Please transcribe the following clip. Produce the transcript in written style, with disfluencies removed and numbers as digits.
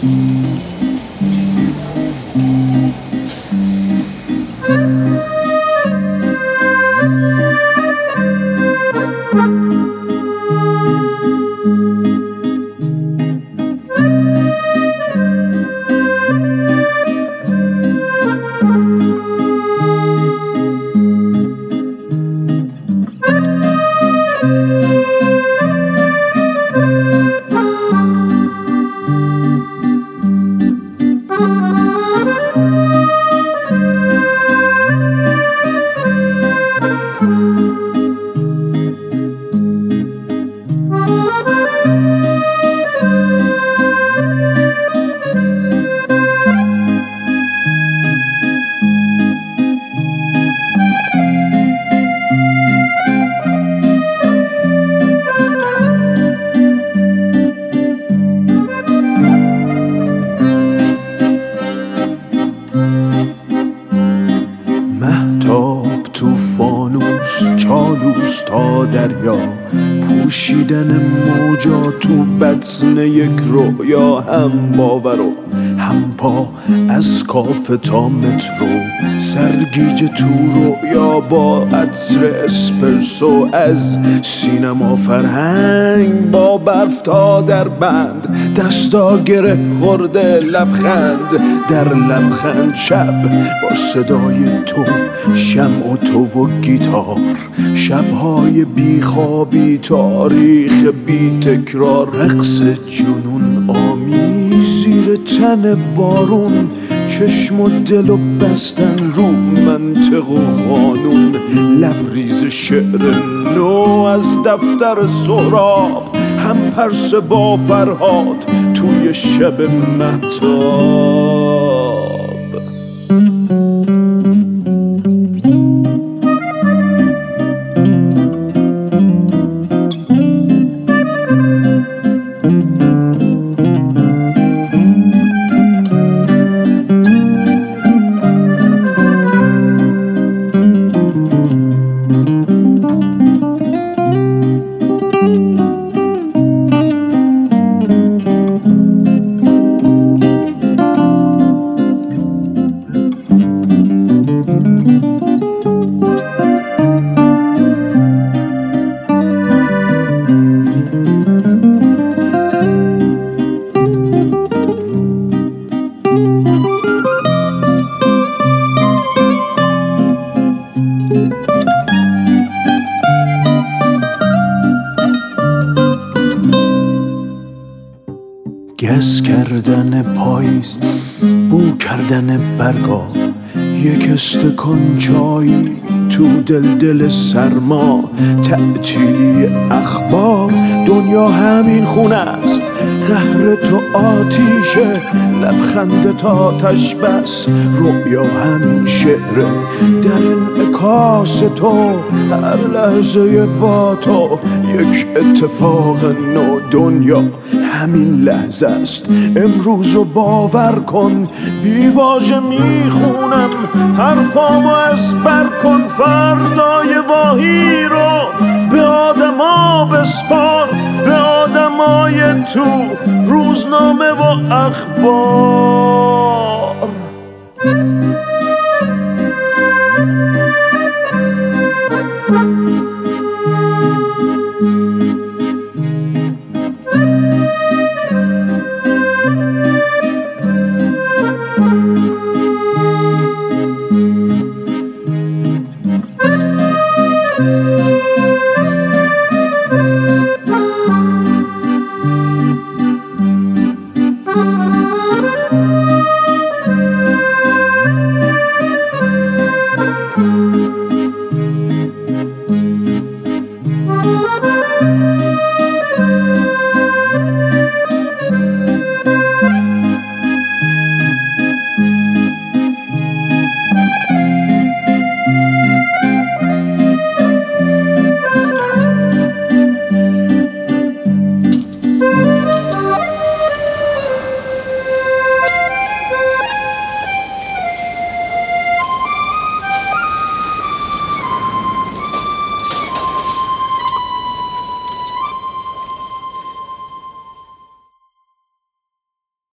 تو فانوس چالوس تا دریا، پوشیدن موجا تو بطن یک رویا، هم باور و هم پا از کافه تا مترو، سرگیج تو رویا با عطر اسپرسو، از سینما فرهنگ با برف تا در بند، دستا گره خورده لبخند در لبخند، شب با صدای تو، شمع و تو و گیتار، شبهای بیخوابی، تاریخ بی تکرار، رقص جنون آمیز زیر تن بارون، چشم و دل و بستن رو منطق و قانون، لبریز شعر نو از دفتر سهراب، هم پرسه با فرهاد توی شب مهتاب. گس کردن پاییز، بو کردن برگا، یک استکان چای تو دل سرما، تعطیلی اخبار، دنیا همین خونه است، قهر تو آتیشه، لبخند تا آتش بس، رؤیا همین شعره، در انعکاس تو، هر لحظه با تو یک اتفاق نو، دنیا همین لحظه است، امروزو باور کن، بی واژه میخونم حرفامو از بر کن، فردای واهی رو به آدما بسپار، به آدمای تو روزنامه و اخبار.